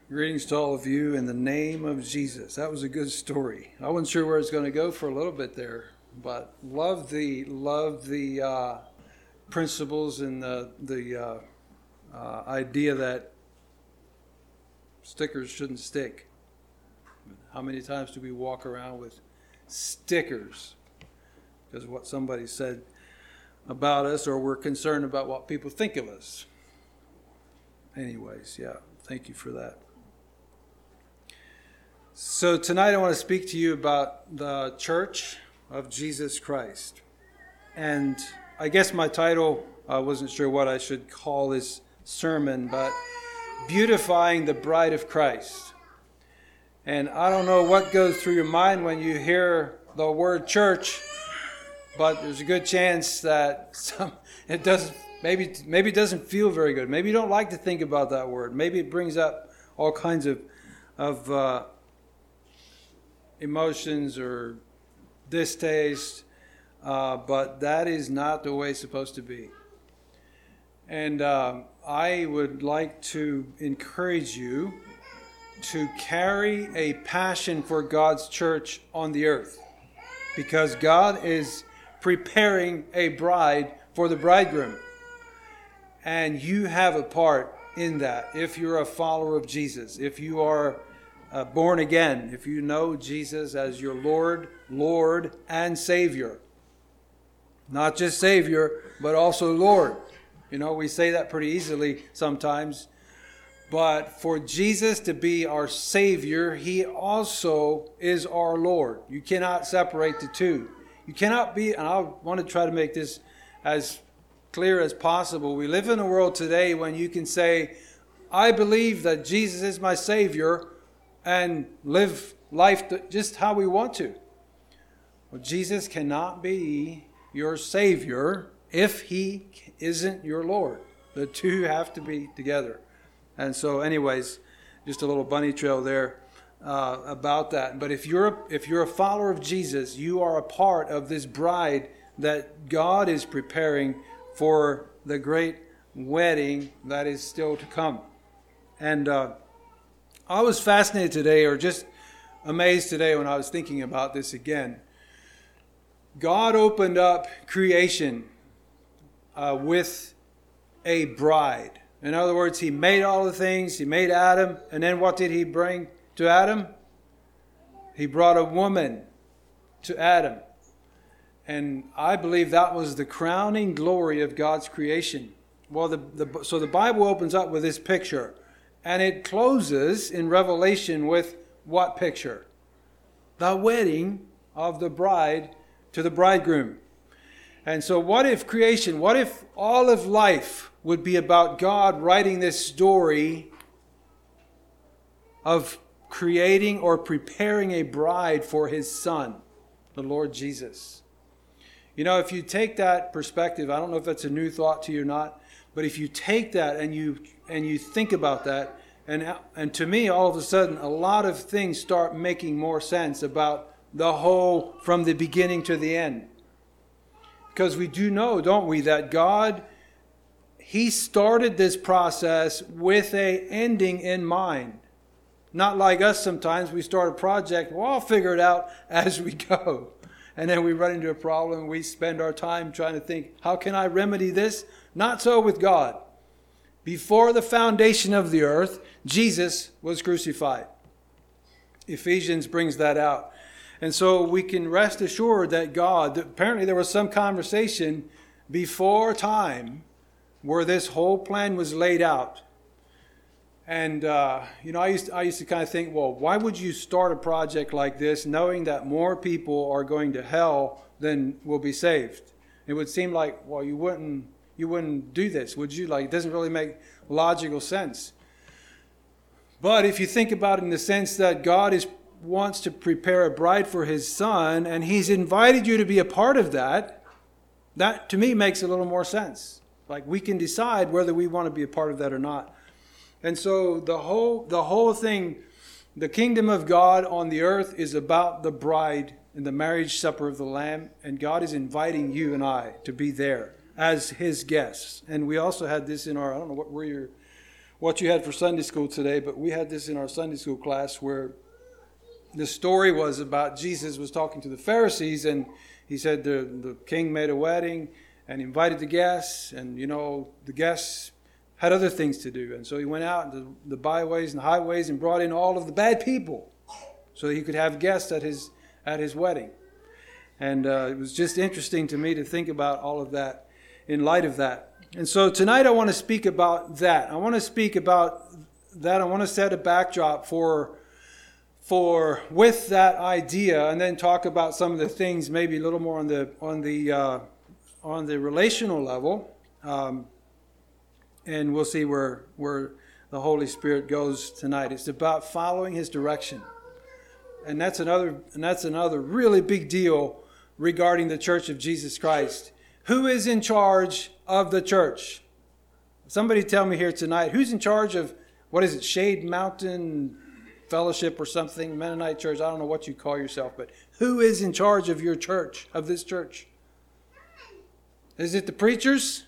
Greetings to all of you in the name of Jesus. That was a good story. I wasn't sure where it's going to go for a little bit there, but love the principles and the idea that stickers shouldn't stick. How many times do we walk around with stickers because of what somebody said about us, or we're concerned about what people think of us? Anyways, yeah, thank you for that. So tonight I want to speak to you about the Church of Jesus Christ. And I guess my title, I wasn't sure what I should call this sermon, but Beautifying the Bride of Christ. And I don't know what goes through your mind when you hear the word church, but there's a good chance that it doesn't. Maybe it doesn't feel very good. Maybe you don't like to think about that word. Maybe it brings up all kinds of emotions or distaste, but that is not the way it's supposed to be. And I would like to encourage you to carry a passion for God's church on the earth, because God is preparing a bride for the bridegroom. And you have a part in that if you're a follower of Jesus, if you are born again, if you know Jesus as your Lord and Savior. Not just Savior, but also Lord. You know, we say that pretty easily sometimes. But for Jesus to be our Savior, He also is our Lord. You cannot separate the two. You cannot be, and I want to try to make this as clear as possible. We live in a world today when you can say, I believe that Jesus is my Savior, and live life just how we want to. Well, Jesus cannot be your Savior if He isn't your Lord. The two have to be together. And so anyways, just a little bunny trail there about that. But if you're a follower of Jesus, you are a part of this bride that God is preparing for the great wedding that is still to come. And I was fascinated today, or just amazed today when I was thinking about this again. God opened up creation with a bride. In other words, He made all the things. He made Adam. And then what did He bring to Adam? He brought a woman to Adam. And I believe that was the crowning glory of God's creation. Well, so the Bible opens up with this picture. And it closes in Revelation with what picture? The wedding of the bride to the bridegroom. And so what if all of life would be about God writing this story of creating or preparing a bride for His Son, the Lord Jesus? You know, if you take that perspective, I don't know if that's a new thought to you or not, but if you take that and you think about that, and to me, all of a sudden, a lot of things start making more sense about the whole from the beginning to the end. Because we do know, don't we, that God, He started this process with an ending in mind. Not like us sometimes, we start a project, well, I'll figure it out as we go. And then we run into a problem and we spend our time trying to think, how can I remedy this? Not so with God. Before the foundation of the earth, Jesus was crucified. Ephesians brings that out. And so we can rest assured that God, apparently there was some conversation before time where this whole plan was laid out. And, I used to kind of think, well, why would you start a project like this knowing that more people are going to hell than will be saved? It would seem like, well, you wouldn't do this, would you? Like, it doesn't really make logical sense. But if you think about it in the sense that God wants to prepare a bride for His Son, and He's invited you to be a part of that to me makes a little more sense. Like, we can decide whether we want to be a part of that or not. And so the whole thing, the kingdom of God on the earth is about the bride and the marriage supper of the Lamb, and God is inviting you and I to be there as His guests. And we also had this in our, I don't know where what you had for Sunday school today, but we had this in our Sunday school class where the story was about Jesus was talking to the Pharisees, and he said the king made a wedding and invited the guests, and the guests had other things to do. And so he went out into the byways and highways and brought in all of the bad people so that he could have guests at his wedding. And it was just interesting to me to think about all of that in light of that. And so tonight I want to speak about that. I want to speak about that. I want to set a backdrop for with that idea, and then talk about some of the things maybe a little more on the relational level. And we'll see where the Holy Spirit goes tonight. It's about following His direction. And that's another really big deal regarding the Church of Jesus Christ. Who is in charge of the church? Somebody tell me here tonight, who's in charge of, what is it, Shade Mountain Fellowship or something, Mennonite Church? I don't know what you call yourself, but who is in charge of your church, of this church? Is it the preachers?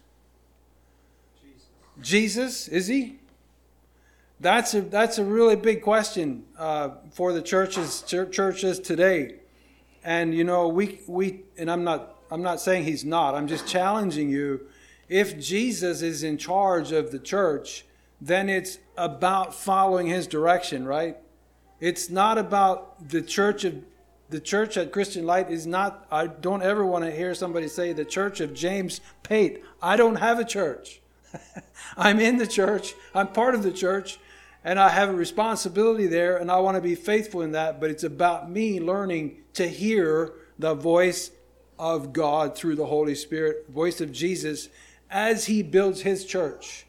Jesus, is He? That's a really big question for the churches today. And we and I'm not saying He's not. I'm just challenging you. If Jesus is in charge of the church, then it's about following His direction, right? It's not about the church at Christian Light is not. I don't ever want to hear somebody say the church of James Pate. I don't have a church. I'm in the church. I'm part of the church, and I have a responsibility there, and I want to be faithful in that. But it's about me learning to hear the voice of God through the Holy Spirit, voice of Jesus, as He builds His church.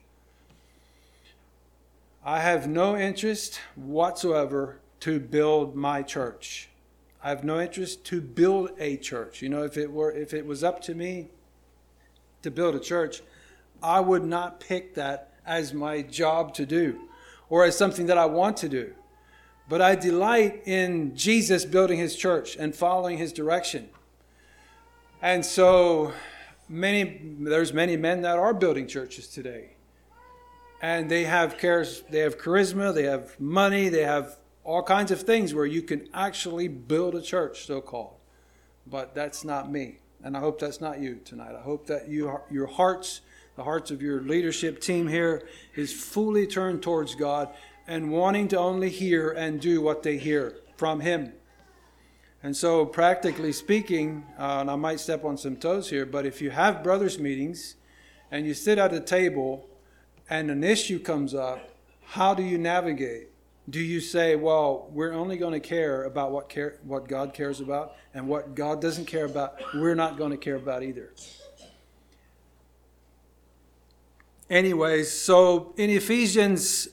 I have no interest whatsoever to build my church. I have no interest to build a church. If it was up to me to build a church, I would not pick that as my job to do or as something that I want to do. But I delight in Jesus building His church and following His direction. And so there's many men that are building churches today. And they have charisma, they have money, they have all kinds of things where you can actually build a church, so-called. But that's not me. And I hope that's not you tonight. I hope that your hearts, the hearts of your leadership team here, is fully turned towards God and wanting to only hear and do what they hear from Him. And so practically speaking, and I might step on some toes here, but if you have brothers meetings and you sit at a table and an issue comes up, how do you navigate? Do you say, well, we're only going to care about what God cares about, and what God doesn't care about, we're not going to care about either? Anyways, so in Ephesians,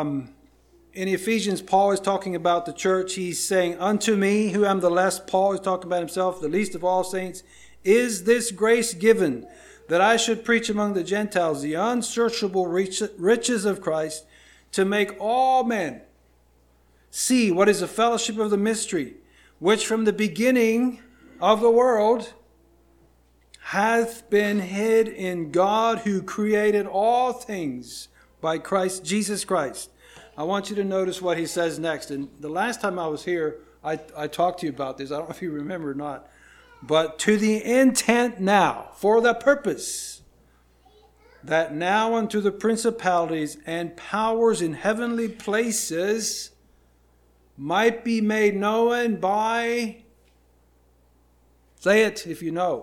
Paul is talking about the church. He's saying, unto me, who am the less, Paul is talking about himself, the least of all saints, is this grace given, that I should preach among the Gentiles the unsearchable riches of Christ, to make all men see what is the fellowship of the mystery, which from the beginning of the world hath been hid in God, who created all things by Christ, Jesus Christ. I want you to notice what he says next. And the last time I was here, I talked to you about this. I don't know if you remember or not. But to the intent now, for the purpose, that now unto the principalities and powers in heavenly places might be made known by, say it if you know.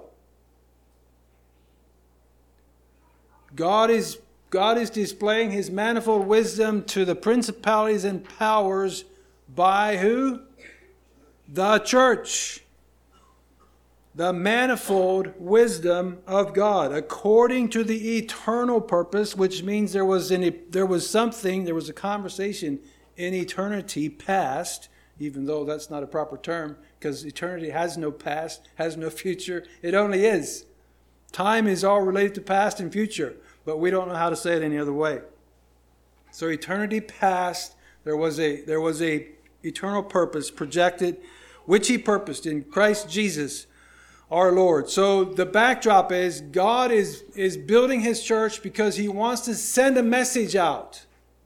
God is displaying His manifold wisdom to the principalities and powers by who? The church. The manifold wisdom of God, according to the eternal purpose, which means there was a conversation in eternity past, even though that's not a proper term, because eternity has no past, has no future. It only is. Time is all related to past and future, but we don't know how to say it any other way. So eternity past, there was a eternal purpose projected, which He purposed in Christ Jesus, our Lord. So the backdrop is God is building His church because He wants to send a message out.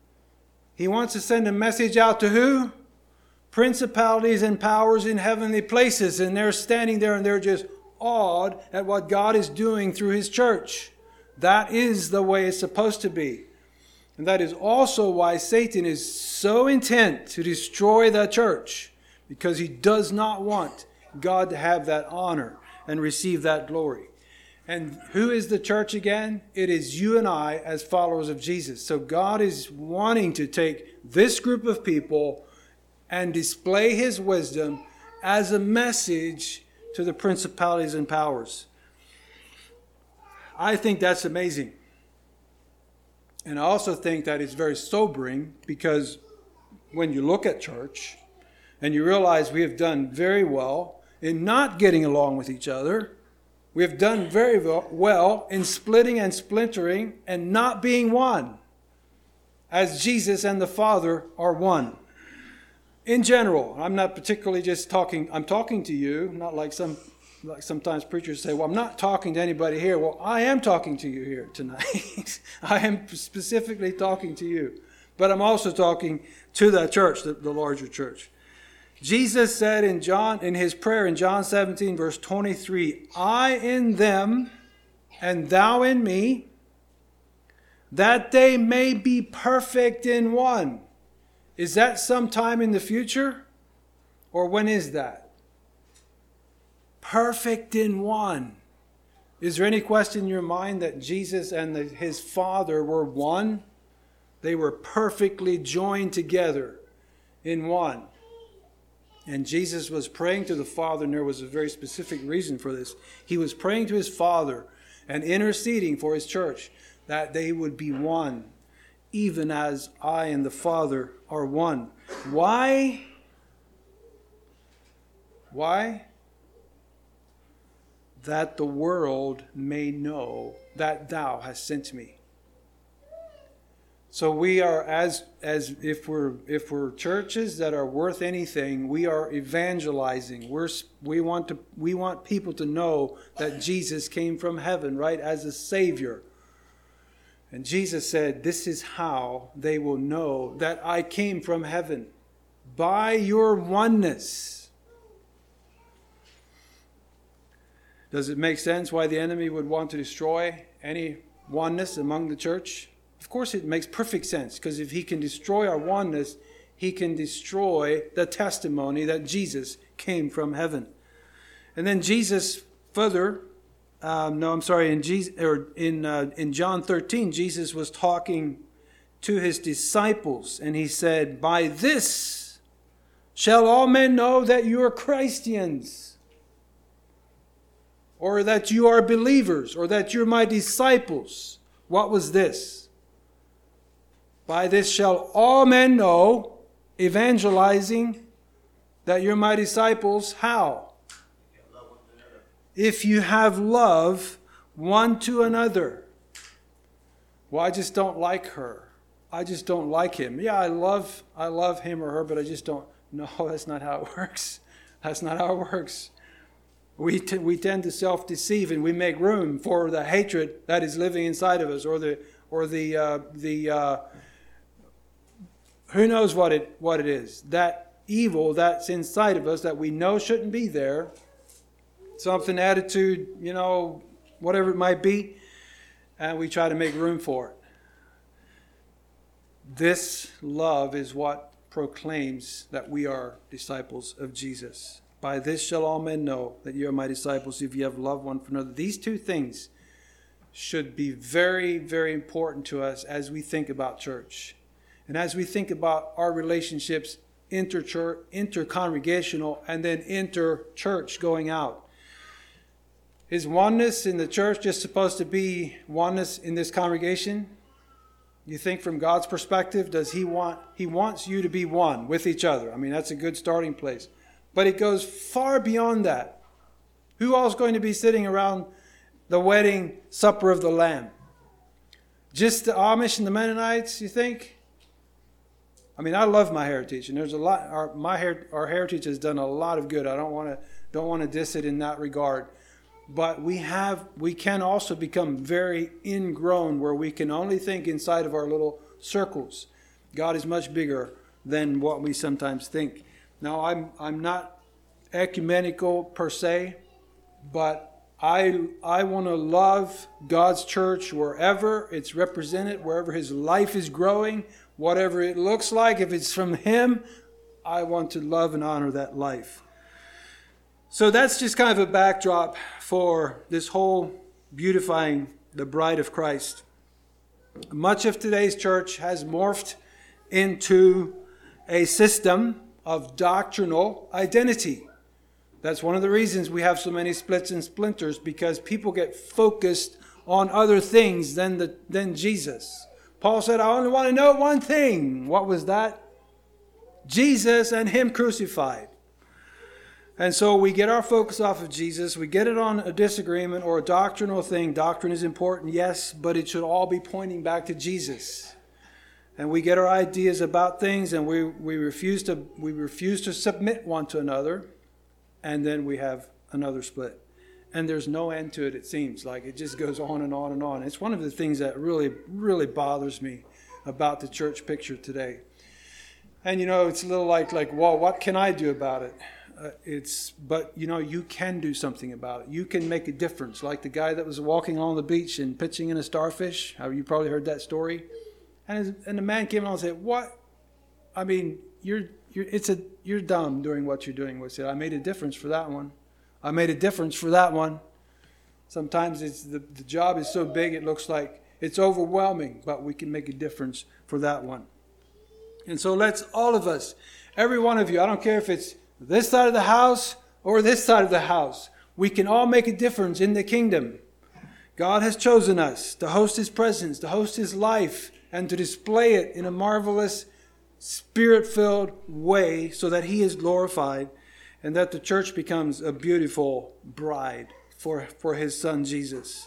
He wants to send a message out to who? Principalities and powers in heavenly places. And they're standing there and they're just awed at what God is doing through His church. That is the way it's supposed to be. And that is also why Satan is so intent to destroy the church, because he does not want God to have that honor and receive that glory. And who is the church again? It is you and I as followers of Jesus. So God is wanting to take this group of people and display His wisdom as a message to the principalities and powers. I think that's amazing. And I also think that it's very sobering, because when you look at church and you realize we have done very well in not getting along with each other, we have done very well in splitting and splintering and not being one, as Jesus and the Father are one. In general, I'm not particularly just talking, I'm talking to you, not like sometimes preachers say, well, I'm not talking to anybody here. Well, I am talking to you here tonight. I am specifically talking to you. But I'm also talking to the church, the larger church. Jesus said in His prayer in John 17, verse 23, I in them and thou in me, that they may be perfect in one. Is that sometime in the future? Or when is that? Perfect in one. Is there any question in your mind that Jesus and His Father were one? They were perfectly joined together in one. And Jesus was praying to the Father, and there was a very specific reason for this. He was praying to His Father and interceding for His church that they would be one, even as I and the Father are one. Why? Why? That the world may know that Thou hast sent me. So we are, as if we're churches that are worth anything, we are evangelizing. We want people to know that Jesus came from heaven, right, as a Savior. And Jesus said, this is how they will know that I came from heaven, by your oneness. Does it make sense why the enemy would want to destroy any oneness among the church? Of course it makes perfect sense, because if he can destroy our oneness, he can destroy the testimony that Jesus came from heaven. And then Jesus further, in John 13, Jesus was talking to His disciples, and He said, by this shall all men know that you are Christians, or that you are believers, or that you're my disciples. What was this? By this shall all men know, evangelizing, that you're my disciples. How? If you have love one to another. Well, I just don't like her. I just don't like him. Yeah, I love him or her, but I just don't. No, that's not how it works. That's not how it works. We tend to self-deceive, and we make room for the hatred that is living inside of us, or the who knows what it is. That evil that's inside of us that we know shouldn't be there. Something, attitude, whatever it might be. And we try to make room for it. This love is what proclaims that we are disciples of Jesus. By this shall all men know that you are my disciples, if you have love one for another. These two things should be very, very important to us as we think about church. And as we think about our relationships, intercongregational, and then inter-church going out. Is oneness in the church just supposed to be oneness in this congregation? You think from God's perspective, He wants you to be one with each other. I mean, that's a good starting place. But it goes far beyond that. Who else is going to be sitting around the wedding supper of the Lamb? Just the Amish and the Mennonites, you think? I mean, I love my heritage, and there's a lot. Our heritage has done a lot of good. I don't want to diss it in that regard, but we can also become very ingrown, where we can only think inside of our little circles, God is much bigger than what we sometimes think. Now, I'm not ecumenical per se, but I want to love God's church wherever it's represented, wherever His life is growing, whatever it looks like. If it's from Him, I want to love and honor that life. So that's just kind of a backdrop for this whole beautifying the bride of Christ. Much of today's church has morphed into a system of doctrinal identity. That's one of the reasons we have so many splits and splinters, because people get focused on other things than Jesus. Paul said, I only want to know one thing. What was that? Jesus and Him crucified. And so we get our focus off of Jesus. We get it on a disagreement or a doctrinal thing. Doctrine is important, yes, but it should all be pointing back to Jesus. And we get our ideas about things, and we refuse to submit one to another, and then we have another split. And there's no end to it, it seems like. It just goes on and on and on. It's one of the things that really, really bothers me about the church picture today. And, it's a little like, well, what can I do about it? But you can do something about it. You can make a difference. Like the guy that was walking along the beach and pitching in a starfish. You probably heard that story. And the man came along and said, "What? I mean, you're dumb doing what you're doing." We said, "I made a difference for that one. I made a difference for that one." Sometimes it's the job is so big it looks like it's overwhelming, but we can make a difference for that one. And so let's all of us, every one of you, I don't care if it's this side of the house or this side of the house, we can all make a difference in the kingdom. God has chosen us to host His presence, to host His life, and to display it in a marvelous, Spirit-filled way so that He is glorified and that the church becomes a beautiful bride for His Son Jesus.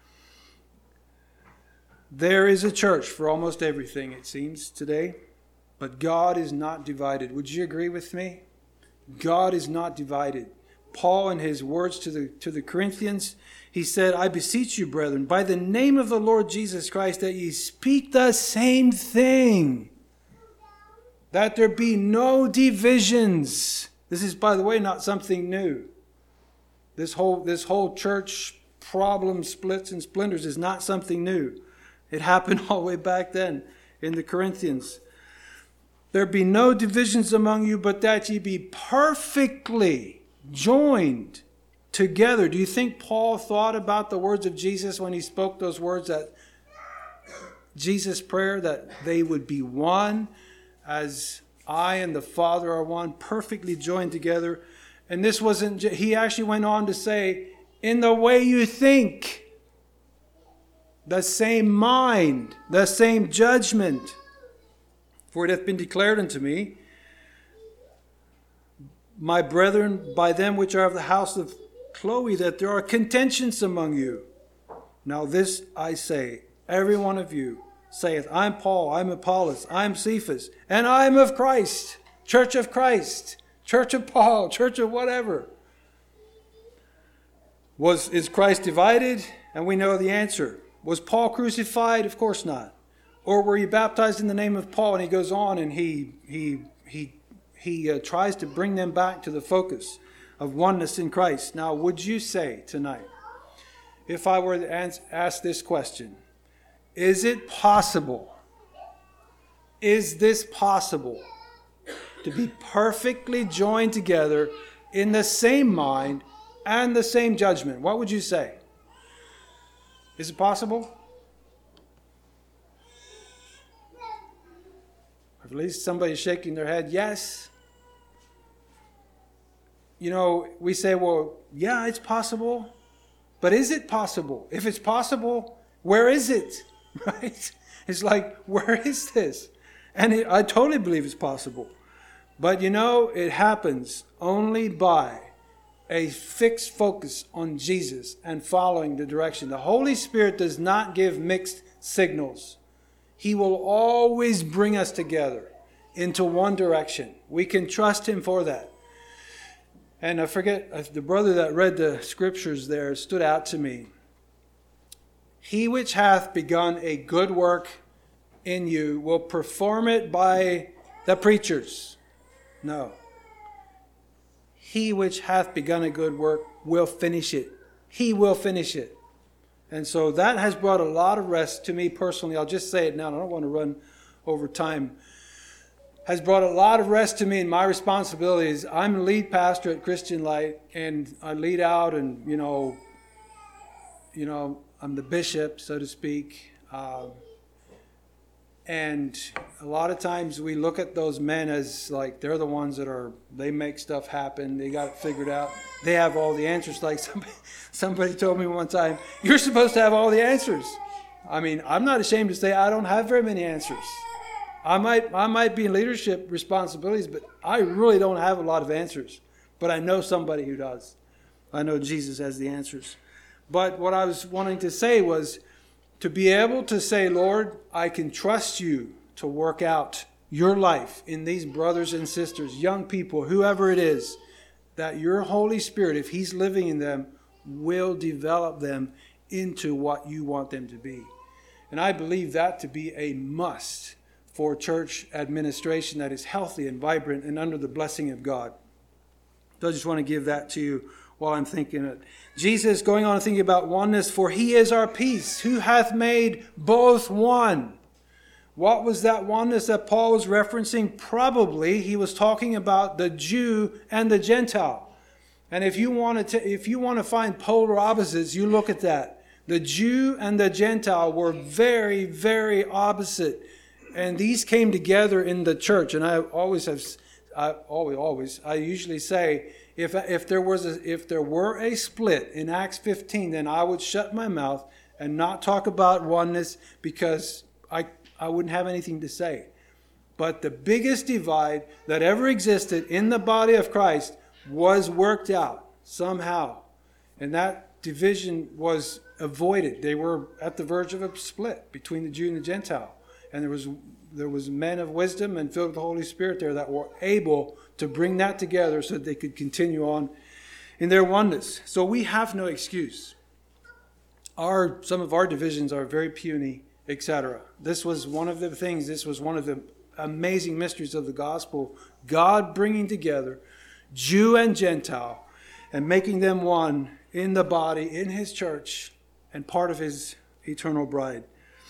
There is a church for almost everything, it seems, today, but God is not divided. Would you agree with me? God is not divided. Paul, in his words to the Corinthians, he said, I beseech you, brethren, by the name of the Lord Jesus Christ, that ye speak the same thing, that there be no divisions. This is, by the way, not something new. This whole church problem, splits and splinters, is not something new. It happened all the way back then in the Corinthians. There be no divisions among you, but that ye be perfectly joined together. Do you think Paul thought about the words of Jesus when he spoke those words, that Jesus' prayer, that they would be one as I and the Father are one, perfectly joined together? And this wasn't, he actually went on to say, in the way you think, the same mind, the same judgment. For it hath been declared unto me, my brethren, by them which are of the house of Chloe, that there are contentions among you. Now this I say, every one of you saith, I'm Paul, I'm Apollos, I'm Cephas, and I am of Christ, church of Christ, church of Paul, church of whatever. Is Christ divided? And we know the answer. Was Paul crucified? Of course not. Or were you baptized in the name of Paul? And he goes on and he tries to bring them back to the focus of oneness in Christ. Now, would you say tonight, if I were to ask this question, is it possible? Is this possible to be perfectly joined together in the same mind and the same judgment? What would you say? Is it possible? At least somebody's shaking their head, yes. We say, well, yeah, it's possible. But is it possible? If it's possible, where is it? Right? It's like, where is this? And I totally believe it's possible. But it happens only by a fixed focus on Jesus and following the direction. The Holy Spirit does not give mixed signals. He will always bring us together into one direction. We can trust Him for that. And I forget, the brother that read the scriptures there stood out to me. He which hath begun a good work in you will perform it by the preachers. No. He which hath begun a good work will finish it. He will finish it. And so that has brought a lot of rest to me personally. I'll just say it now. I don't want to run over time. Has brought a lot of rest to me in my responsibilities. I'm the lead pastor at Christian Light, and I lead out, and I'm the bishop, so to speak. And a lot of times we look at those men as like they're the ones that they make stuff happen. They got it figured out. They have all the answers. Like somebody told me one time, you're supposed to have all the answers. I mean, I'm not ashamed to say I don't have very many answers. I might be in leadership responsibilities, but I really don't have a lot of answers. But I know somebody who does. I know Jesus has the answers. But what I was wanting to say was to be able to say, Lord, I can trust you to work out your life in these brothers and sisters, young people, whoever it is, that your Holy Spirit, if He's living in them, will develop them into what you want them to be. And I believe that to be a must for church administration that is healthy and vibrant and under the blessing of God. So I just want to give that to you while I'm thinking it. Jesus, going on and thinking about oneness, for He is our peace, who hath made both one. What was that oneness that Paul was referencing? Probably he was talking about the Jew and the Gentile. And if you want to find polar opposites, you look at that. The Jew and the Gentile were very, very opposite. And these came together in the church. And I usually say, if there were a split in Acts 15, then I would shut my mouth and not talk about oneness because I wouldn't have anything to say. But the biggest divide that ever existed in the body of Christ was worked out somehow. And that division was avoided. They were at the verge of a split between the Jew and the Gentile. And there was men of wisdom and filled with the Holy Spirit there that were able to bring that together so that they could continue on in their oneness. So we have no excuse. Some of our divisions are very puny, etc. This was one of the things, this was one of the amazing mysteries of the gospel. God bringing together Jew and Gentile and making them one in the body, in His church, and part of His eternal bride.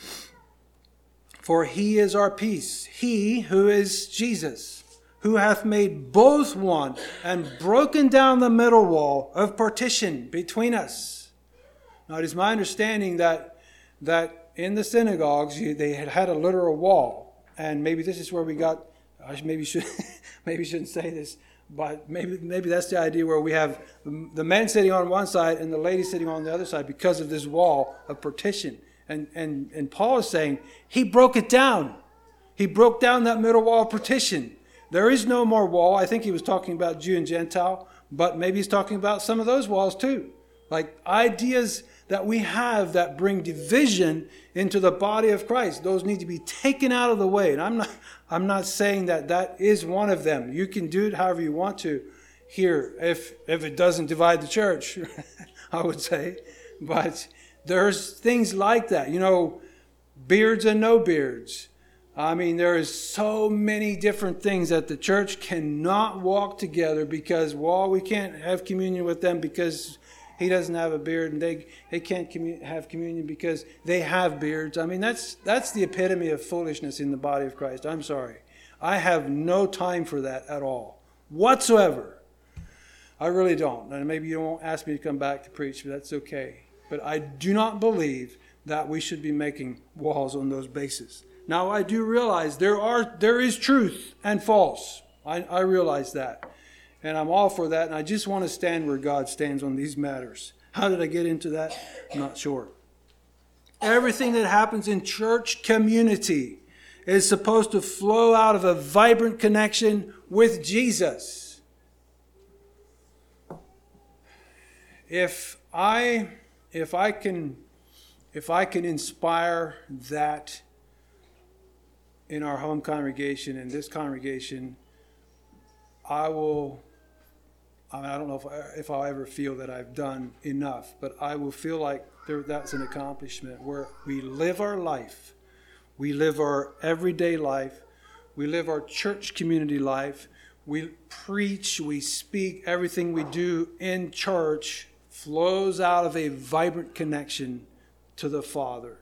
For He is our peace, He who is Jesus, who hath made both one and broken down the middle wall of partition between us. Now it is my understanding that in the synagogues they had a literal wall, and maybe this is where we got. I maybe shouldn't say this, but maybe that's the idea where we have the men sitting on one side and the ladies sitting on the other side because of this wall of partition. And Paul is saying he broke it down. He broke down that middle wall of partition. There is no more wall. I think he was talking about Jew and Gentile, but maybe he's talking about some of those walls too. Like ideas that we have that bring division into the body of Christ. Those need to be taken out of the way. And I'm not saying that is one of them. You can do it however you want to here if it doesn't divide the church, I would say. But there's things like that, beards and no beards. I mean, there is so many different things that the church cannot walk together because, we can't have communion with them because he doesn't have a beard, and they can't have communion because they have beards. I mean, that's the epitome of foolishness in the body of Christ. I'm sorry. I have no time for that at all, whatsoever. I really don't. And maybe you won't ask me to come back to preach, but that's okay. But I do not believe that we should be making walls on those bases. Now, I do realize there is truth and false. I realize that. And I'm all for that. And I just want to stand where God stands on these matters. How did I get into that? I'm not sure. Everything that happens in church community is supposed to flow out of a vibrant connection with Jesus. If I can inspire that in our home congregation, in this congregation, I don't know if I'll ever feel that I've done enough, but I will feel like that's an accomplishment where we live our life We live our everyday life. We live our church community life. We preach, we speak. Everything we do in church flows out of a vibrant connection to the Father.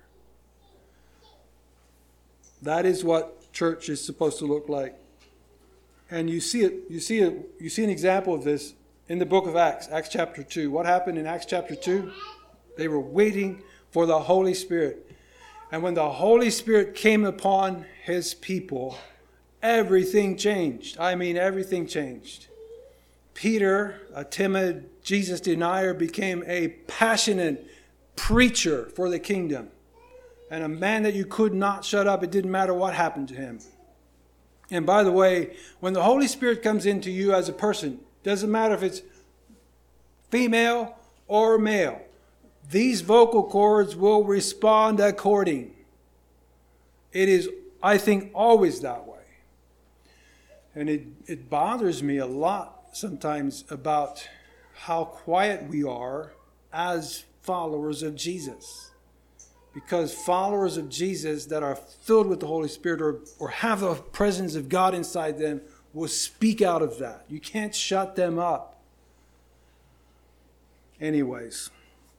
That is what church is supposed to look like. And you see an example of this in the book of Acts, Acts chapter 2. What happened in Acts chapter 2? They were waiting for the Holy Spirit. And when the Holy Spirit came upon his people, everything changed. I mean, everything changed. Peter, a timid Jesus denier, became a passionate preacher for the kingdom. And a man that you could not shut up. It didn't matter what happened to him. And by the way, when the Holy Spirit comes into you as a person, doesn't matter if it's female or male, these vocal cords will respond according. It is, I think, always that way. And it bothers me a lot sometimes about how quiet we are as followers of Jesus. Because followers of Jesus that are filled with the Holy Spirit or have the presence of God inside them will speak out of that. You can't shut them up. Anyways,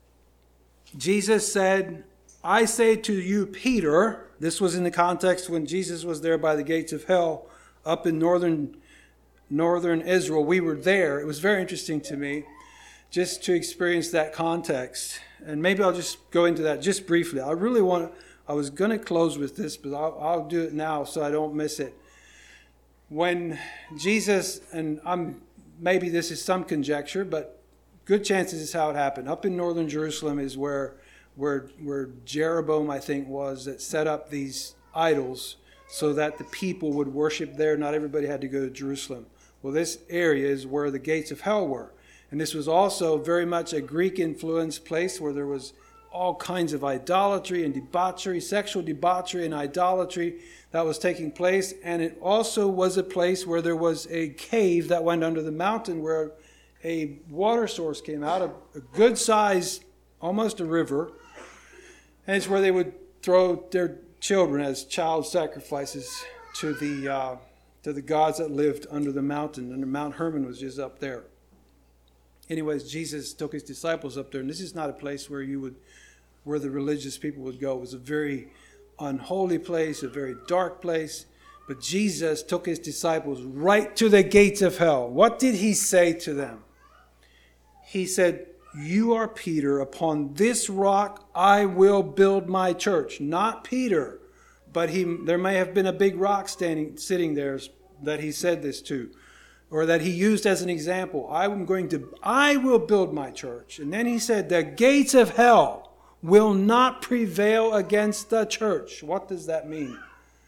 Jesus said, I say to you, Peter, this was in the context when Jesus was there by the gates of hell up in northern Israel. We were there. It was very interesting to me just to experience that context. And maybe I'll just go into that just briefly. I was going to close with this, but I'll do it now so I don't miss it. When Jesus, and maybe this is some conjecture, but good chances is how it happened. Up in northern Jerusalem is where Jeroboam, I think, was, that set up these idols so that the people would worship there. Not everybody had to go to Jerusalem. Well, this area is where the gates of hell were. And this was also very much a Greek-influenced place where there was all kinds of idolatry and debauchery, sexual debauchery and idolatry that was taking place. And it also was a place where there was a cave that went under the mountain where a water source came out, a good size, almost a river. And it's where they would throw their children as child sacrifices to the gods that lived under the mountain. And Mount Hermon was just up there. Anyways, Jesus took his disciples up there, and this is not a place where the religious people would go. It was a very unholy place, a very dark place. But Jesus took his disciples right to the gates of hell. What did he say to them? He said, you are Peter. Upon this rock I will build my church. Not Peter, but there may have been a big rock sitting there that he said this to, or that he used as an example. I will build my church. And then he said, the gates of hell will not prevail against the church. What does that mean?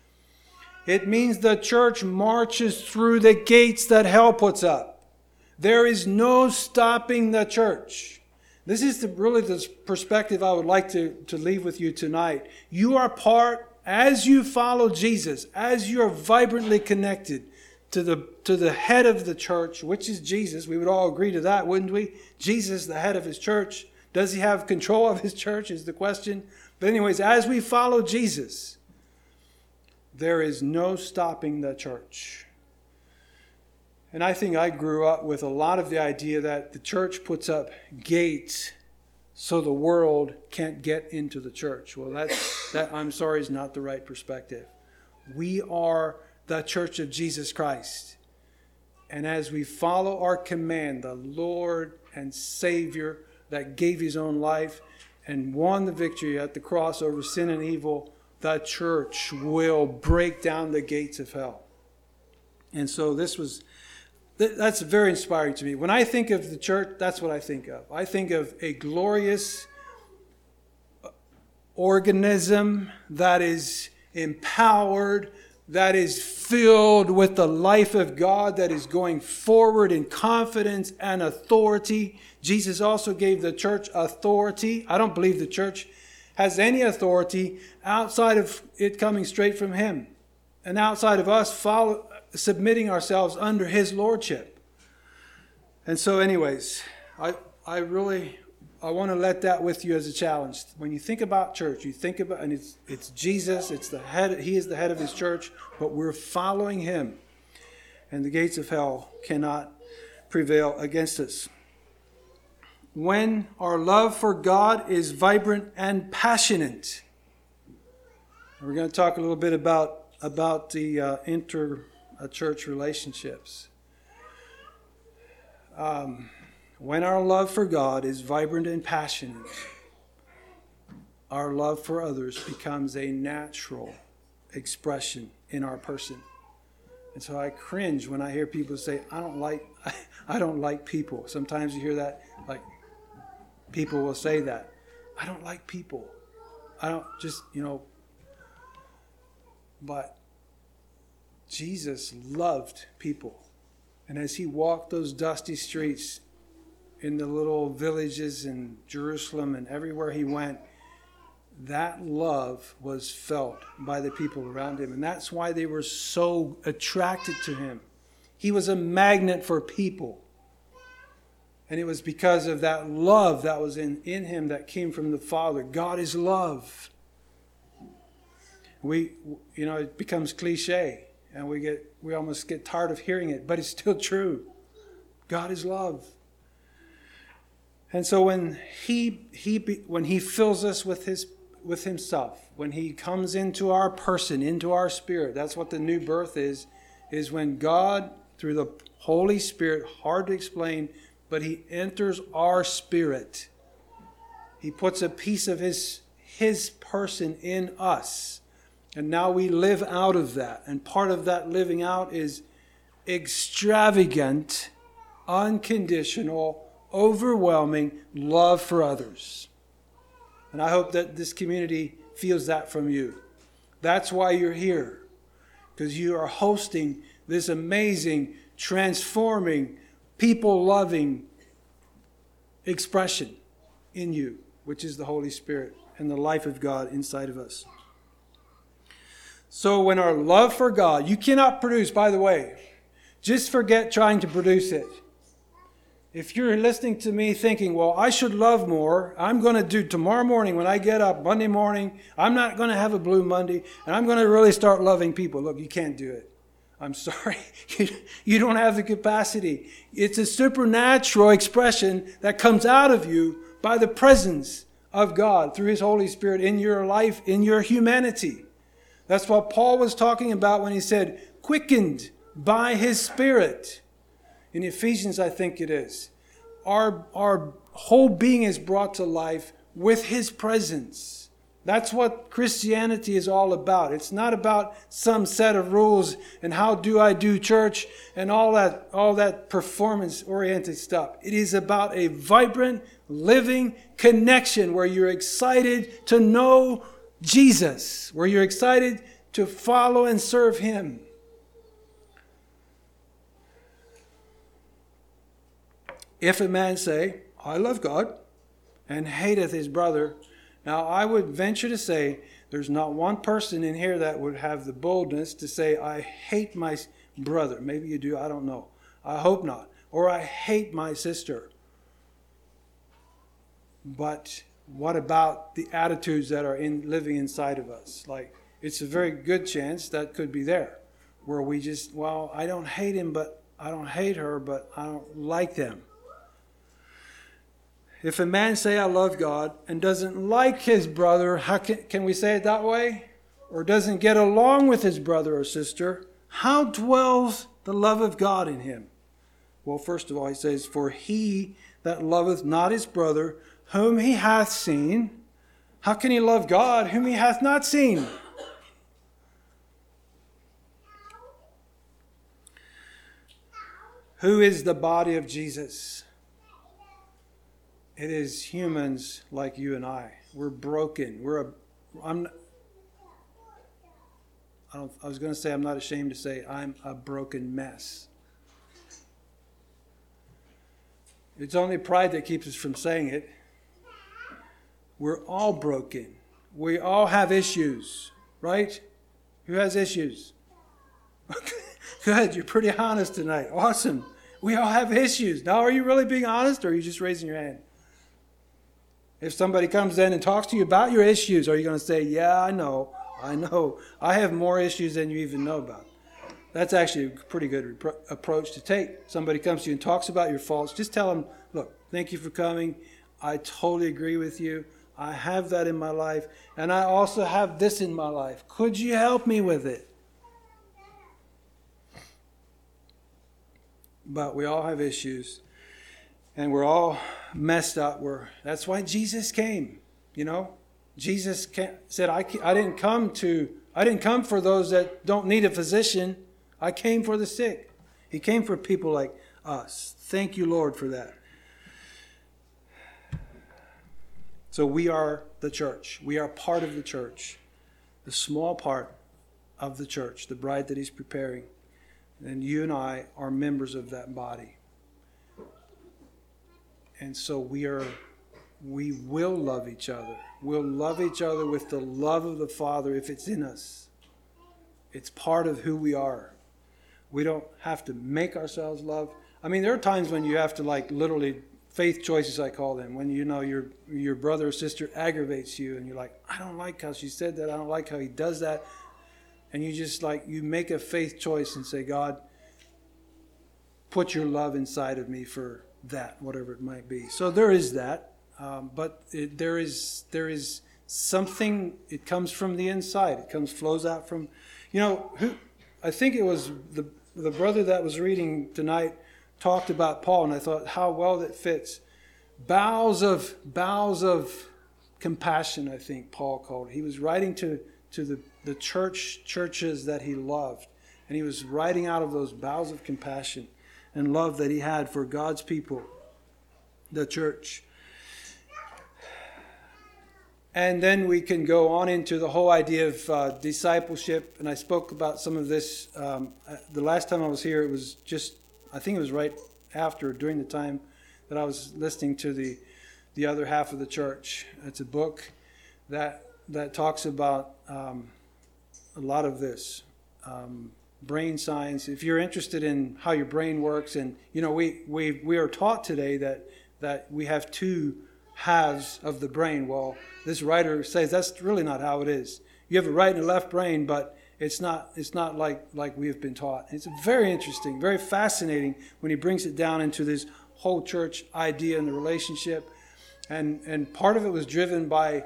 It means the church marches through the gates that hell puts up. There is no stopping the church. This is really the perspective I would like to leave with you tonight. You are part, as you follow Jesus, as you are vibrantly connected to the head of the church, which is Jesus. We would all agree to that, wouldn't we? Jesus, the head of his church. Does he have control of his church is the question. But anyways, as we follow Jesus, there is no stopping the church. And I think I grew up with a lot of the idea that the church puts up gates so the world can't get into the church. Well, that I'm sorry, is not the right perspective. We are the church of Jesus Christ. And as we follow our command, the Lord and Savior that gave his own life and won the victory at the cross over sin and evil, the church will break down the gates of hell. And so that's very inspiring to me. When I think of the church, that's what I think of. I think of a glorious organism that is empowered, that is filled with the life of God, that is going forward in confidence and authority. Jesus also gave the church authority. I don't believe the church has any authority outside of it coming straight from him and outside of us submitting ourselves under his lordship. And so anyways, I really I want to let that with you as a challenge. When you think about church, you think about, and it's Jesus, it's the head, he is the head of his church, but we're following him. And the gates of hell cannot prevail against us. When our love for God is vibrant and passionate. We're going to talk a little bit about the inter-church relationships. When our love for God is vibrant and passionate, our love for others becomes a natural expression in our person. And so I cringe when I hear people say, I don't like people. Sometimes you hear that, like people will say that. I don't like people. I don't just, but Jesus loved people. And as he walked those dusty streets in the little villages in Jerusalem and everywhere he went, that love was felt by the people around him. And that's why they were so attracted to him. He was a magnet for people. And it was because of that love that was in him that came from the Father. God is love. It becomes cliche. And we almost get tired of hearing it. But it's still true. God is love. And so when he fills us with himself, when he comes into our person, into our spirit, that's what the new birth is when God, through the Holy Spirit, hard to explain, but he enters our spirit. He puts a piece of his person in us. And now we live out of that. And part of that living out is extravagant, unconditional, overwhelming love for others. And I hope that this community feels that from you. That's why you're here. Because you are hosting this amazing, transforming, people-loving expression in you, which is the Holy Spirit and the life of God inside of us. So when our love for God, you cannot produce, by the way, just forget trying to produce it. If you're listening to me thinking, well, I should love more, I'm going to do tomorrow morning when I get up, Monday morning, I'm not going to have a Blue Monday, and I'm going to really start loving people. Look, you can't do it. I'm sorry. You don't have the capacity. It's a supernatural expression that comes out of you by the presence of God through his Holy Spirit in your life, in your humanity. That's what Paul was talking about when he said, quickened by his Spirit. In Ephesians, I think it is. Our whole being is brought to life with his presence. That's what Christianity is all about. It's not about some set of rules and how do I do church and all that performance-oriented stuff. It is about a vibrant, living connection where you're excited to know Jesus, where you're excited to follow and serve him. If a man say, I love God, and hateth his brother. Now, I would venture to say there's not one person in here that would have the boldness to say, I hate my brother. Maybe you do, I don't know. I hope not. Or I hate my sister. But what about the attitudes that are living inside of us? Like, it's a very good chance that could be there. Where we just, well, I don't hate him, but I don't hate her, but I don't like them. If a man say, I love God, and doesn't like his brother, how can we say it that way? Or doesn't get along with his brother or sister, how dwells the love of God in him? Well, first of all, he says, for he that loveth not his brother, whom he hath seen, how can he love God, whom he hath not seen? Who is the body of Jesus? It is humans like you and I. We're broken. I was going to say I'm not ashamed to say I'm a broken mess. It's only pride that keeps us from saying it. We're all broken. We all have issues, right? Who has issues? Good, you're pretty honest tonight. Awesome. We all have issues. Now, are you really being honest or are you just raising your hand? If somebody comes in and talks to you about your issues, are you going to say, yeah, I know, I have more issues than you even know about? That's actually a pretty good approach to take. Somebody comes to you and talks about your faults. Just tell them, look, thank you for coming. I totally agree with you. I have that in my life. And I also have this in my life. Could you help me with it? But we all have issues. And we're all messed up. That's why Jesus came. You know, Jesus said, I didn't come for those that don't need a physician. I came for the sick. He came for people like us. Thank you, Lord, for that. So we are the church. We are part of the church. The small part of the church, the bride that he's preparing. And you and I are members of that body. And so we will love each other. We'll love each other with the love of the Father if it's in us. It's part of who we are. We don't have to make ourselves love. I mean, there are times when you have to, like, literally faith choices, I call them, when you know your brother or sister aggravates you and you're like, I don't like how she said that. I don't like how he does that. And you just you make a faith choice and say, God, put your love inside of me for that, whatever it might be. So there is that. But there is something, it comes from the inside. It flows out from, I think it was the brother that was reading tonight talked about Paul, and I thought how well that fits. Bowels of compassion, I think Paul called it. He was writing to the churches that he loved, and he was writing out of those bowels of compassion and love that he had for God's people, the church. And then we can go on into the whole idea of discipleship. And I spoke about some of this. The last time I was here, it was I think it was right after, during the time that I was listening to the other half of the church. It's a book that talks about a lot of this. Brain science. If you're interested in how your brain works, and we are taught today that we have two halves of the brain. Well, this writer says that's really not how it is. You have a right and a left brain, but it's not like we have been taught. It's very interesting, very fascinating when he brings it down into this whole church idea and the relationship. And part of it was driven by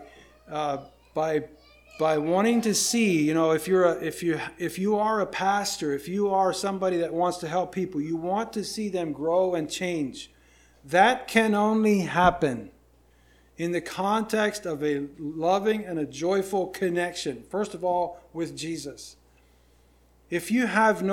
wanting to see, if you are a pastor, if you are somebody that wants to help people, you want to see them grow and change. That can only happen in the context of a loving and a joyful connection. First of all, with Jesus. If you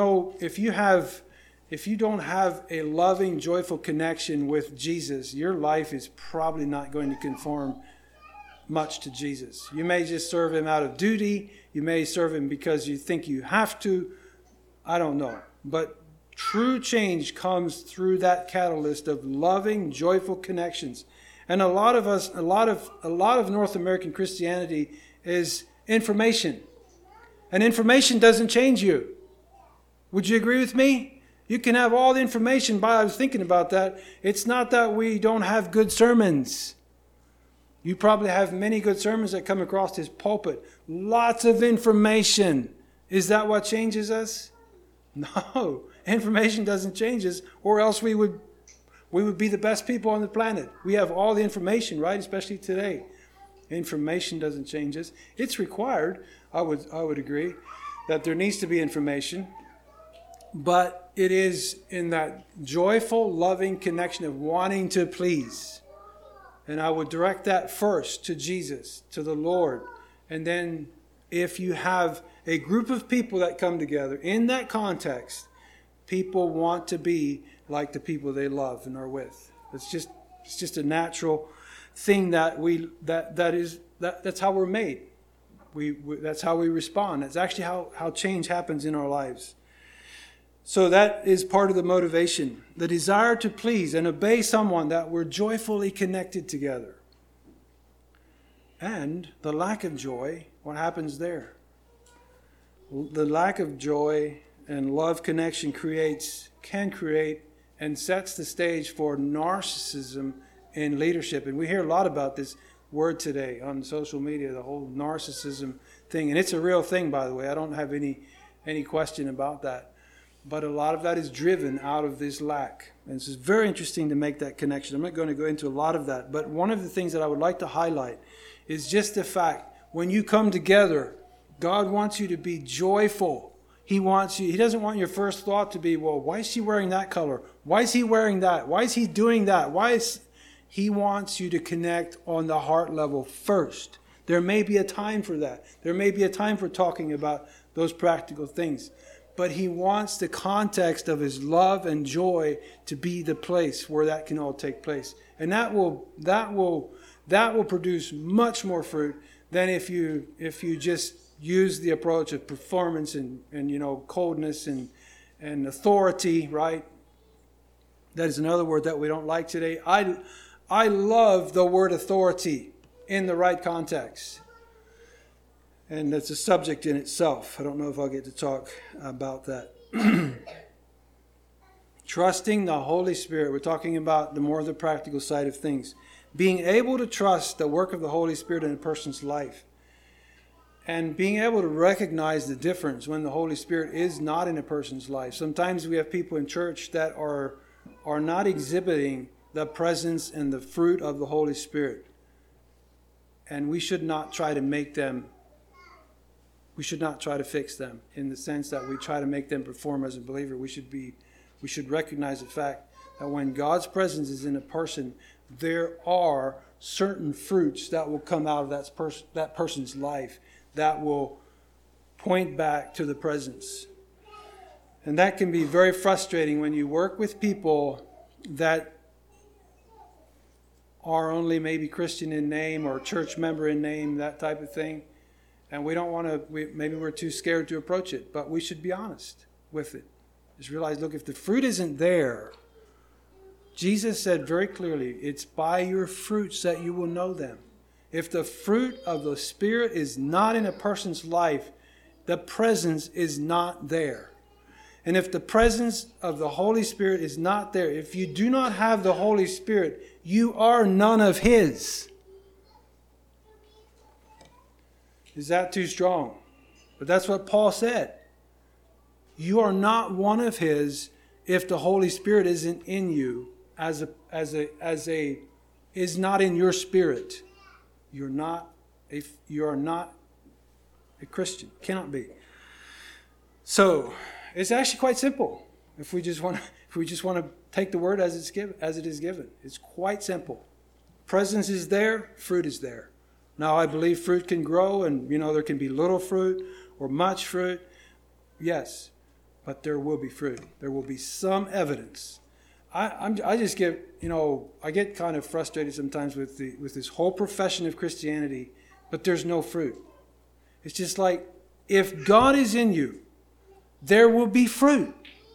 don't have a loving, joyful connection with Jesus, your life is probably not going to conform much to Jesus. You may just serve him out of duty. You may serve him because you think you have to. I don't know. But true change comes through that catalyst of loving, joyful connections. And a lot of North American Christianity is information. And information doesn't change you. Would you agree with me? You can have all the information, but I was thinking about that. It's not that we don't have good sermons. You probably have many good sermons that come across this pulpit. Lots of information. Is that what changes us? No. Information doesn't change us, or else we would be the best people on the planet. We have all the information, right? Especially today. Information doesn't change us. It's required, I would agree, that there needs to be information. But it is in that joyful, loving connection of wanting to please. And I would direct that first to Jesus, to the Lord. And then if you have a group of people that come together in that context, people want to be like the people they love and are with. It's just a natural thing that's how we're made. That's how we respond. That's actually how change happens in our lives. So that is part of the motivation, the desire to please and obey someone that we're joyfully connected together. And the lack of joy, what happens there? The lack of joy and love connection can create and sets the stage for narcissism in leadership. And we hear a lot about this. word today on social media, the whole narcissism thing. And it's a real thing, by the way. I don't have any question about that. But a lot of that is driven out of this lack. And it's very interesting to make that connection. I'm not going to go into a lot of that. But one of the things that I would like to highlight is just the fact, when you come together, God wants you to be joyful. He doesn't want your first thought to be, well, why is she wearing that color? Why is he wearing that? Why is he doing that? He wants you to connect on the heart level first. There may be a time for that. There may be a time for talking about those practical things. But he wants the context of his love and joy to be the place where that can all take place. And that will produce much more fruit than if you just use the approach of performance and coldness and authority, right? That is another word that we don't like today. I love the word authority in the right context. And that's a subject in itself. I don't know if I'll get to talk about that. Trusting the Holy Spirit. We're talking about the more of the practical side of things. Being able to trust the work of the Holy Spirit in a person's life. And being able to recognize the difference when the Holy Spirit is not in a person's life. Sometimes we have people in church that are not exhibiting the presence and the fruit of the Holy Spirit. And we should not try to make them, we should not try to fix them in the sense that we try to make them perform as a believer. We should recognize the fact that when God's presence is in a person, there are certain fruits that will come out of that person's life that will point back to the presence. And that can be very frustrating when you work with people that are only maybe Christian in name or church member in name, that type of thing. And we don't want to, maybe we're too scared to approach it, but we should be honest with it. Just realize, look, if the fruit isn't there, Jesus said very clearly, it's by your fruits that you will know them. If the fruit of the Spirit is not in a person's life, the presence is not there. And if the presence of the Holy Spirit is not there, if you do not have the Holy Spirit, you are none of His. Is that too strong? But that's what Paul said. You are not one of His if the Holy Spirit isn't in you, is not in your spirit. You are not a Christian. Cannot be. So it's actually quite simple. If we just want to take the word as it is given, it's quite simple. Presence is there, fruit is there. Now I believe fruit can grow, and there can be little fruit or much fruit. Yes, but there will be fruit. There will be some evidence. I just get I get kind of frustrated sometimes with this whole profession of Christianity, but there's no fruit. It's just like, if God is in you, there will be fruit.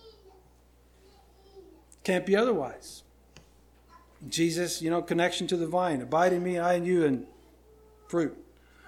Can't be otherwise. Jesus, connection to the vine. Abide in me, I in you, and fruit.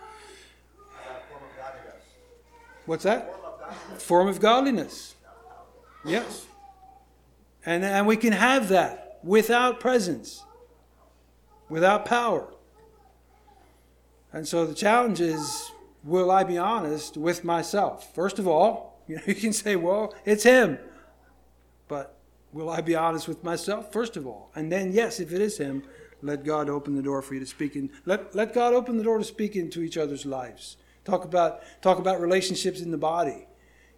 What's that? Form of godliness. Yes. And we can have that without presence, without power. And so the challenge is, will I be honest with myself? First of all, you can say, well, it's Him. But will I be honest with myself, first of all? And then, yes, if it is Him, let God open the door for you to speak in. Let God open the door to speak into each other's lives. Talk about relationships in the body.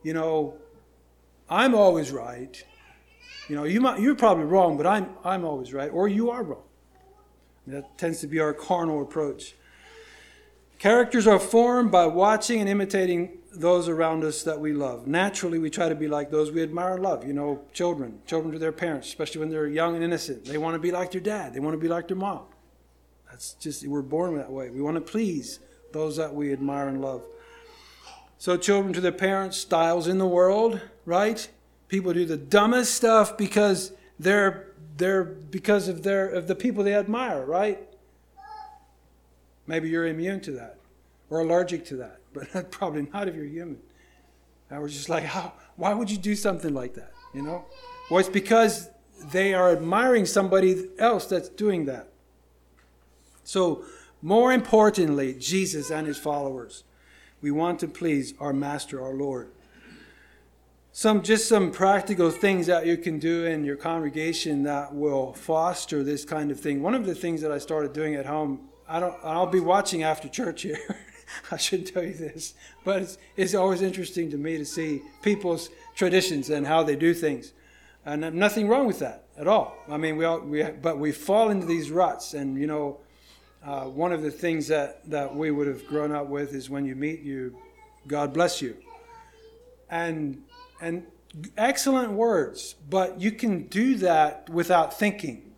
I'm always right. You're probably wrong, but I'm always right, or you are wrong. That tends to be our carnal approach. Characters are formed by watching and imitating those around us that we love. Naturally, we try to be like those we admire and love. Children to their parents, especially when they're young and innocent. They want to be like their dad. They want to be like their mom. That's just, we're born that way. We want to please those that we admire and love. So children to their parents, styles in the world, right? People do the dumbest stuff because they're because of the people they admire, right? Maybe you're immune to that or allergic to that, but probably not if you're human. And we're just like, why would you do something like that? Well, it's because they are admiring somebody else that's doing that. So More importantly, Jesus and his followers. We want to please our Master, our Lord. Just some practical things that you can do in your congregation that will foster this kind of thing. One of the things that I started doing at home, I'll be watching after church here. I shouldn't tell you this, but it's always interesting to me to see people's traditions and how they do things. And nothing wrong with that at all. I mean, but we fall into these ruts. And, one of the things that we would have grown up with is when you meet you, God bless you. And excellent words, but you can do that without thinking.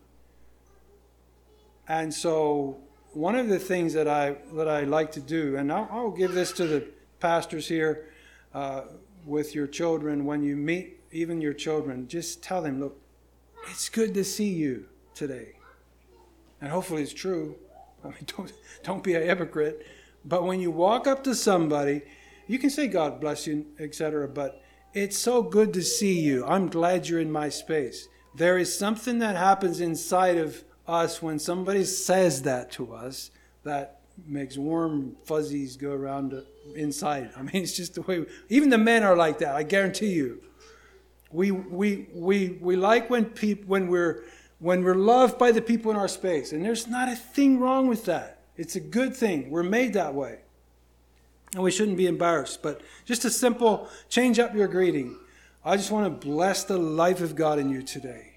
And so one of the things that I like to do, and I'll give this to the pastors here with your children, when you meet even your children, just tell them, look, it's good to see you today. And hopefully it's true. I mean, don't be a hypocrite. But when you walk up to somebody, you can say, God bless you, etc., but it's so good to see you. I'm glad you're in my space. There is something that happens inside of us when somebody says that to us that makes warm fuzzies go around inside. I mean, it's just the way, even the men are like that, I guarantee you. We like when we're loved by the people in our space, and there's not a thing wrong with that. It's a good thing. We're made that way. And we shouldn't be embarrassed. But just a simple change up your greeting. I just want to bless the life of God in you today.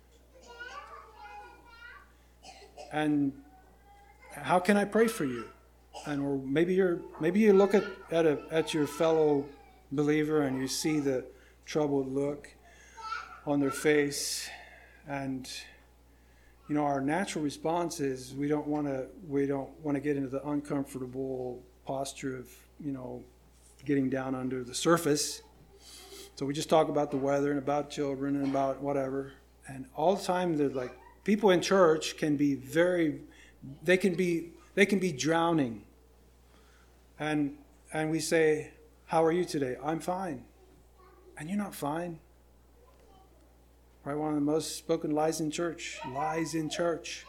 And how can I pray for you? And or maybe you look at your fellow believer and you see the troubled look on their face, and our natural response is we don't want to get into the uncomfortable posture of getting down under the surface. So we just talk about the weather and about children and about whatever, and all the time they're like, people in church can be they can be drowning, and we say, how are you today? I'm fine. And you're not fine. Right? One of the most spoken lies in church. Lies in church.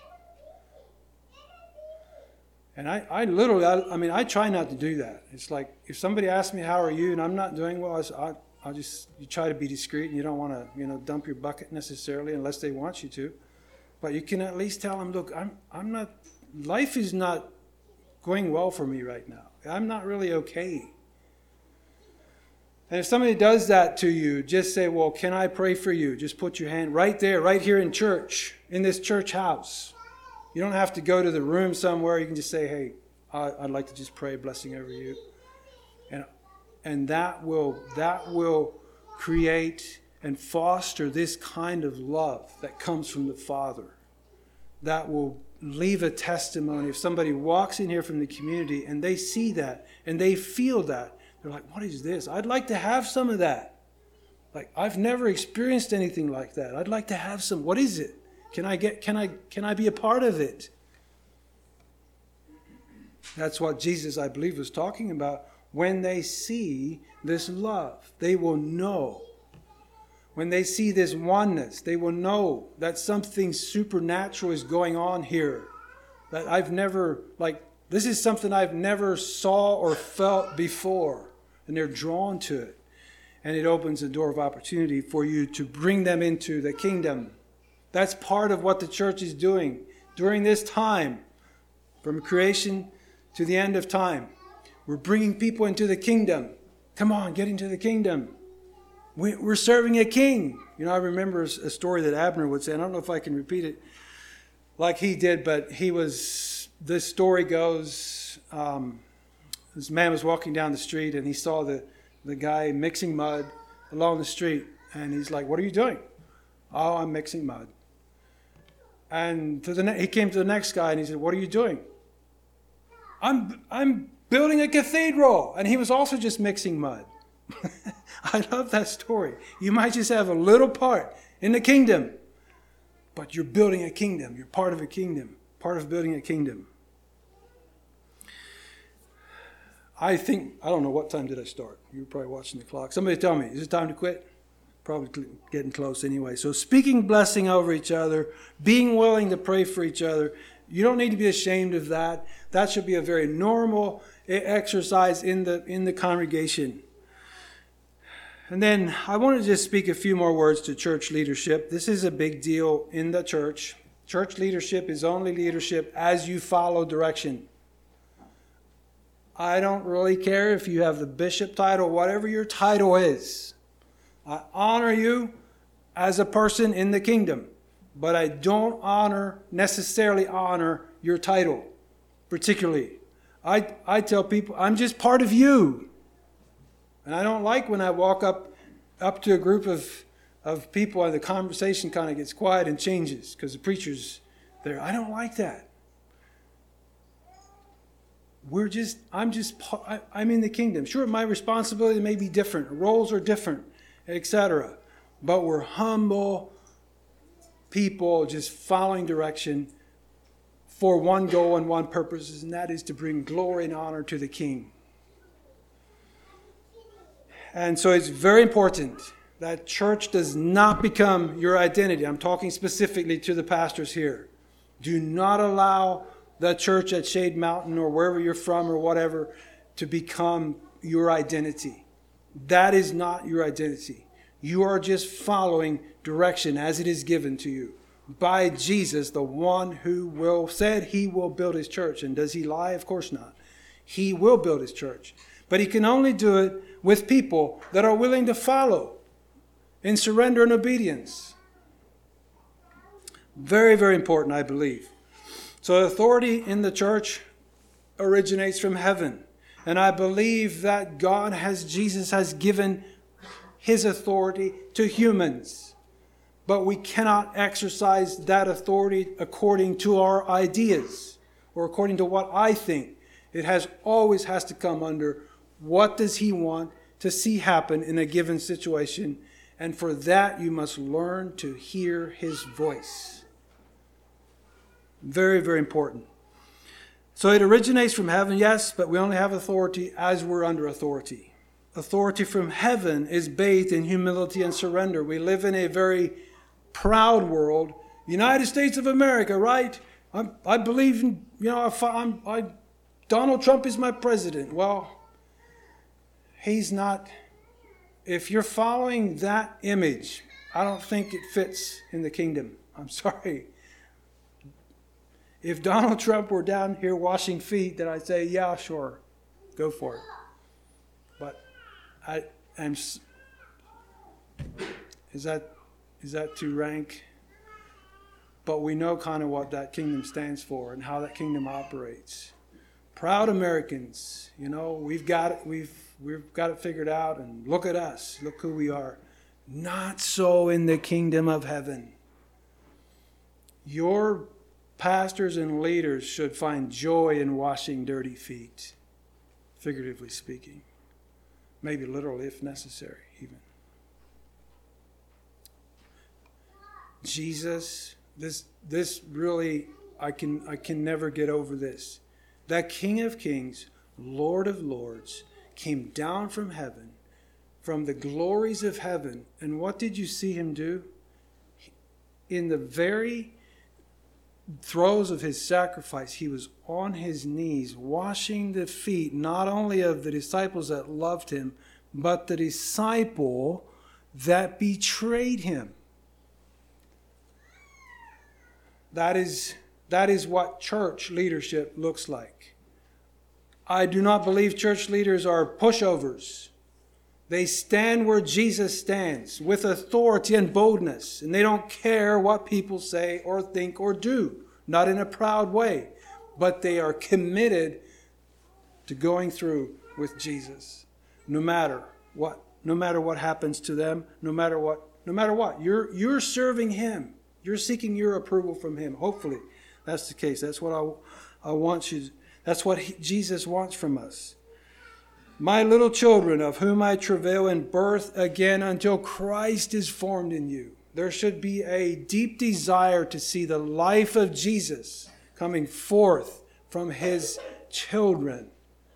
And I try not to do that. It's like, if somebody asks me, how are you? And I'm not doing well, you try to be discreet, and you don't want to, dump your bucket necessarily unless they want you to. But you can at least tell them, look, I'm not, life is not going well for me right now. I'm not really okay. And if somebody does that to you, just say, well, can I pray for you? Just put your hand right there, right here in church, in this church house. You don't have to go to the room somewhere. You can just say, hey, I'd like to just pray a blessing over you. And that will create and foster this kind of love that comes from the Father. That will leave a testimony. If somebody walks in here from the community and they see that and they feel that, they're like, what is this? I'd like to have some of that. Like, I've never experienced anything like that. I'd like to have some. What is it? Can I be a part of it? That's what Jesus, I believe, was talking about. When they see this love, they will know. When they see this oneness, they will know that something supernatural is going on here. That this is something I've never saw or felt before. And they're drawn to it. And it opens a door of opportunity for you to bring them into the kingdom. That's part of what the church is doing during this time, from creation to the end of time. We're bringing people into the kingdom. Come on, get into the kingdom. We're serving a king. I remember a story that Abner would say, and I don't know if I can repeat it like he did, but this story goes, this man was walking down the street and he saw the guy mixing mud along the street. And he's like, what are you doing? Oh, I'm mixing mud. And he came to the next guy and he said, what are you doing? I'm building a cathedral. And he was also just mixing mud. I love that story. You might just have a little part in the kingdom, but you're building a kingdom. You're part of a kingdom, part of building a kingdom. I don't know, what time did I start? You were probably watching the clock. Somebody tell me, is it time to quit? Probably getting close anyway. So speaking blessing over each other, being willing to pray for each other, You don't need to be ashamed of that. That should be a very normal exercise in the congregation. And then I want to just speak a few more words to church leadership. This is a big deal in the church. Church leadership is only leadership as you follow direction. I don't really care if you have the bishop title, whatever your title is. I honor you as a person in the kingdom, but I don't necessarily honor your title, particularly. I tell people, I'm just part of you. And I don't like when I walk up to a group of people and the conversation kind of gets quiet and changes because the preacher's there. I don't like that. I'm in the kingdom. Sure, my responsibility may be different. Roles are different, etc. But we're humble people just following direction for one goal and one purpose, and that is to bring glory and honor to the King. And so it's very important that church does not become your identity. I'm talking specifically to the pastors here. Do not allow the church at Shade Mountain or wherever you're from or whatever to become your identity. That is not your identity. You are just following direction as it is given to you by Jesus, the one who said he will build his church. And does he lie? Of course not. He will build his church. But he can only do it with people that are willing to follow in surrender and obedience. Very, very important, I believe. So authority in the church originates from heaven. And I believe that Jesus has given his authority to humans. But we cannot exercise that authority according to our ideas or according to what I think. It always has to come under what does he want to see happen in a given situation. And for that, you must learn to hear his voice. Very, very important. So it originates from heaven, yes, but we only have authority as we're under authority. Authority from heaven is bathed in humility and surrender. We live in a very proud world. United States of America, right? I believe in, Donald Trump is my president. Well, he's not. If you're following that image, I don't think it fits in the kingdom. I'm sorry. If Donald Trump were down here washing feet, then I'd say, yeah, sure, go for it. But is that too rank? But we know kind of what that kingdom stands for and how that kingdom operates. Proud Americans, we've got it. We've got it figured out, and look at us. Look who we are. Not so in the kingdom of heaven. Your pastors and leaders should find joy in washing dirty feet, figuratively speaking. Maybe literally if necessary, even. Jesus, this really, I can never get over this. That King of Kings, Lord of Lords, came down from heaven, from the glories of heaven. And what did you see him do? In the very throes of his sacrifice, he was on his knees, washing the feet, not only of the disciples that loved him, but the disciple that betrayed him. That is what church leadership looks like. I do not believe church leaders are pushovers. They stand where Jesus stands with authority and boldness, and they don't care what people say or think or do, not in a proud way, but they are committed to going through with Jesus, no matter what happens to them, no matter what. You're serving him. You're seeking your approval from him. Hopefully, that's the case. That's what I want you. That's what Jesus wants from us. My little children, of whom I travail in birth again until Christ is formed in you. There should be a deep desire to see the life of Jesus coming forth from his children.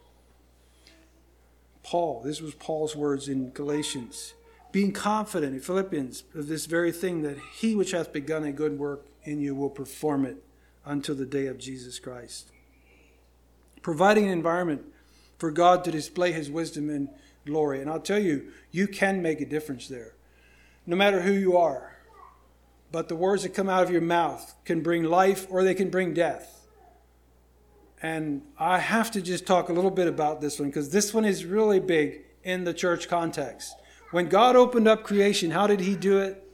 This was Paul's words in Galatians. Being confident in Philippians of this very thing, that he which hath begun a good work in you will perform it until the day of Jesus Christ. Providing an environment for God to display his wisdom and glory. And I'll tell you, you can make a difference there, no matter who you are. But the words that come out of your mouth can bring life or they can bring death. And I have to just talk a little bit about this one, because this one is really big in the church context. When God opened up creation, how did he do it?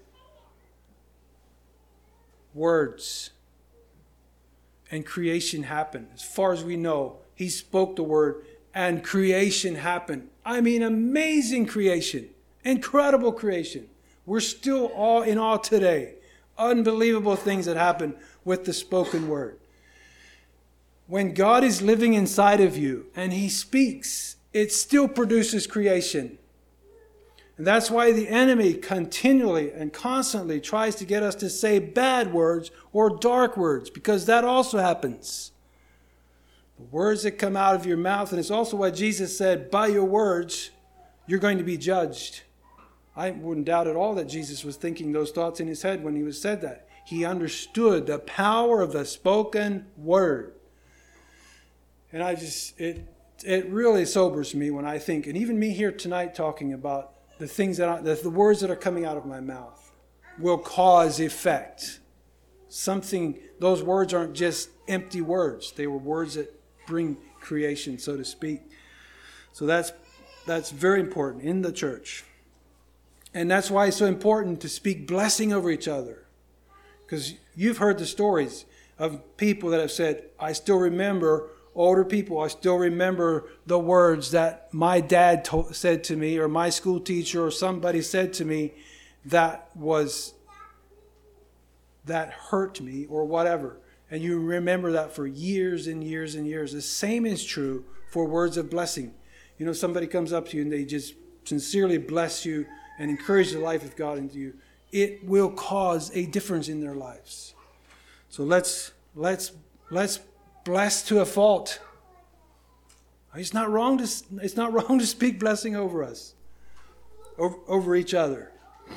Words. And creation happened. As far as we know, he spoke the word and creation happened. I mean, amazing creation. Incredible creation. We're still all in awe today. Unbelievable things that happen with the spoken word. When God is living inside of you and he speaks, it still produces creation. And that's why the enemy continually and constantly tries to get us to say bad words or dark words, because that also happens. The words that come out of your mouth, and it's also why Jesus said, by your words, you're going to be judged. I wouldn't doubt at all that Jesus was thinking those thoughts in his head when he said that. He understood the power of the spoken word. And it really sobers me when I think, and even me here tonight talking about the things the words that are coming out of my mouth will cause effect. Those words aren't just empty words. They were words that bring creation, so to speak. So that's very important in the church. And that's why it's so important to speak blessing over each other. Because you've heard the stories of people that have said, I still remember, older people, I still remember the words that my dad said to me, or my school teacher, or somebody said to me that hurt me, or whatever. And you remember that for years and years and years. The same is true for words of blessing. You know, somebody comes up to you and they just sincerely bless you and encourage the life of God into you. It will cause a difference in their lives. So let's bless to a fault. It's not wrong to speak blessing over us, over each other.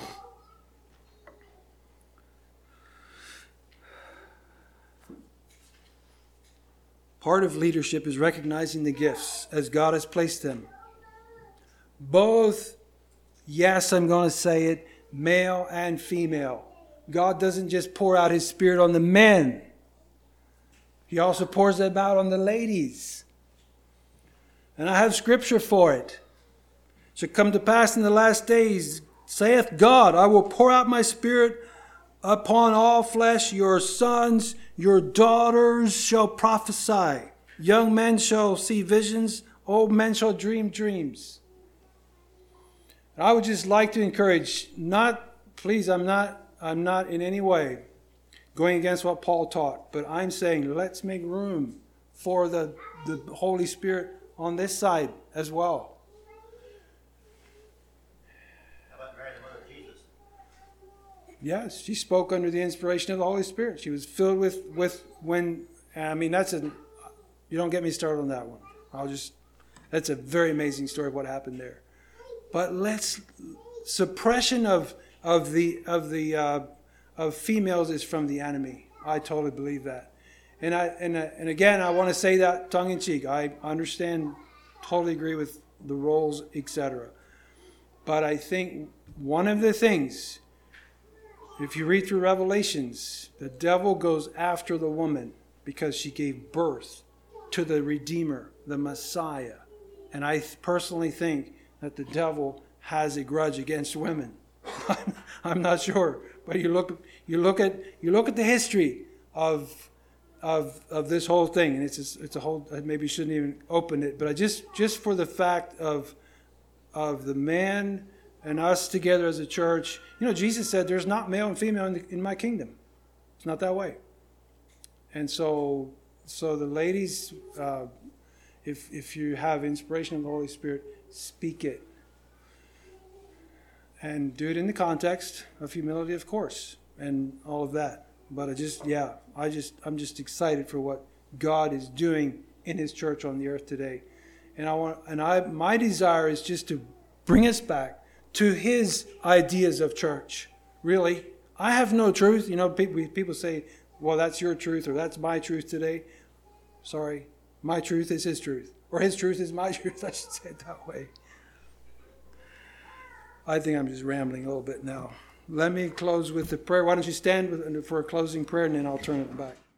Part of leadership is recognizing the gifts as God has placed them. Both, yes, I'm going to say it, male and female. God doesn't just pour out his Spirit on the men. He also pours them out on the ladies. And I have scripture for it. It shall come to pass in the last days, saith God, I will pour out my Spirit upon all flesh. Your sons, your daughters shall prophesy. Young men shall see visions. Old men shall dream dreams. And I would just like to encourage, I'm not in any way going against what Paul taught, but I'm saying let's make room for the Holy Spirit on this side as well. How about Mary, the mother of Jesus? Yes, she spoke under the inspiration of the Holy Spirit. She was filled with you don't get me started on that one. That's a very amazing story of what happened there. But suppression of females is from the enemy. I totally believe that. And again, I want to say that tongue in cheek. I understand, totally agree with the roles, etc. But I think one of the things, if you read through Revelations, the devil goes after the woman because she gave birth to the Redeemer, the Messiah. And I personally think that the devil has a grudge against women. I'm not sure, but you look at the history of this whole thing, and it's a whole. I maybe shouldn't even open it, but I just for the fact of the man and us together as a church. You know, Jesus said, "There's not male and female in my kingdom. It's not that way." And so the ladies, if you have inspiration of the Holy Spirit, speak it. And do it in the context of humility, of course, and all of that. But I'm just excited for what God is doing in his church on the earth today. And my desire is just to bring us back to his ideas of church. Really, I have no truth. You know, people say, well, that's your truth or that's my truth today. Sorry, my truth is his truth. Or his truth is my truth. I should say it that way. I think I'm just rambling a little bit now. Let me close with the prayer. Why don't you stand for a closing prayer and then I'll turn it back.